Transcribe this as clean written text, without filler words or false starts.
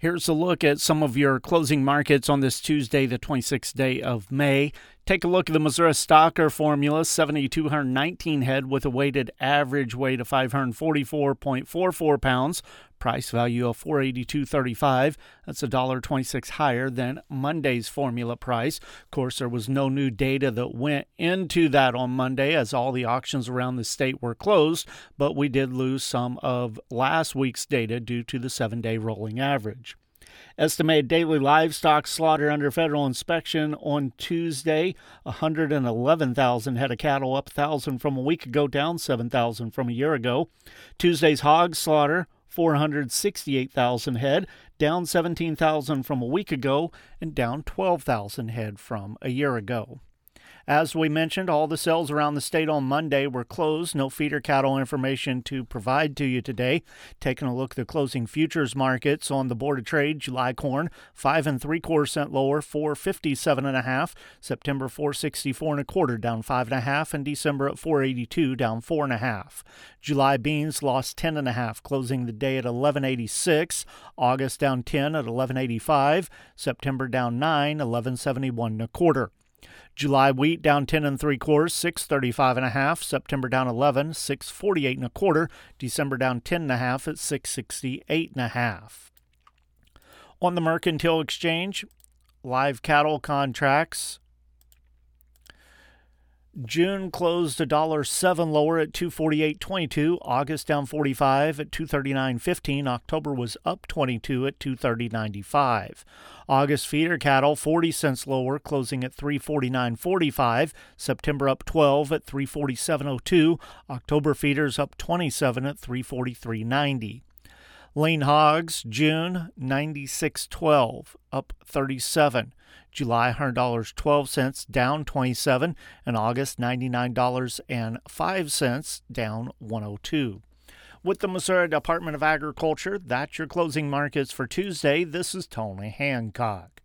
Here's a look at some of your closing markets on this Tuesday, the 26th day of May. Take a look at the Missouri Stocker formula, 7,219 head with a weighted average weight of 544.44 pounds. Price value of $482.35. That's $1.26 higher than Monday's formula price. Of course, there was no new data that went into that on Monday as all the auctions around the state were closed, but we did lose some of last week's data due to the 7-day rolling average. Estimated daily livestock slaughter under federal inspection on Tuesday, 111,000 head of cattle, up 1,000 from a week ago, down 7,000 from a year ago. Tuesday's hog slaughter, 468,000 head, down 17,000 from a week ago, and down 12,000 head from a year ago. As we mentioned, all the sales around the state on Monday were closed. No feeder cattle information to provide to you today. Taking a look at the closing futures markets on the Board of Trade, July corn 5 3/4 cent lower, 457.5. September 464.25, down 5.5, and December at 482, down 4.5. July beans lost 10.5, closing the day at 11.86. August down 10 at 11.85. September down 9, 11.71.25. July wheat down 10 3/4, 635.5. September down 11, 648.25. December down 10.5 at 668.5. On the Mercantile Exchange, live cattle contracts. June closed $1.07 lower at $248.22. August down 45 at $239.15. October was up 22 at $230.95. August feeder cattle 40 cents lower, closing at $349.45. September up 12 at $347.02. October feeders up 27 at $343.90. Lean hogs, June, $96.12, up 37. July, $100.12, down 27. And August, $99.05, down 102. With the Missouri Department of Agriculture, that's your closing markets for Tuesday. This is Tony Hancock.